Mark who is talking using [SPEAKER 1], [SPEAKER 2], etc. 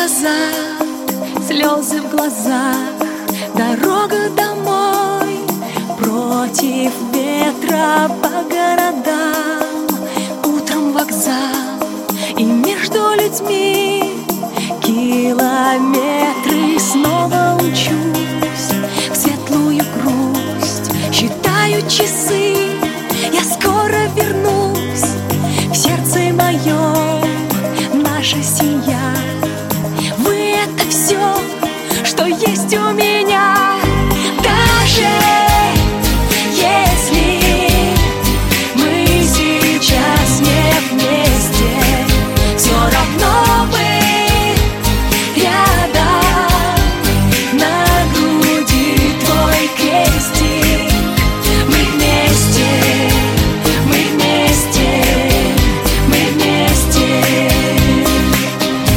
[SPEAKER 1] назад, слезы в глазах, дорога домой, против ветра по городам. Утром вокзал, и между людьми километры. Снова учусь в светлую грусть, считаю часы, я скоро вернусь. В сердце моем наша семья. Вы это все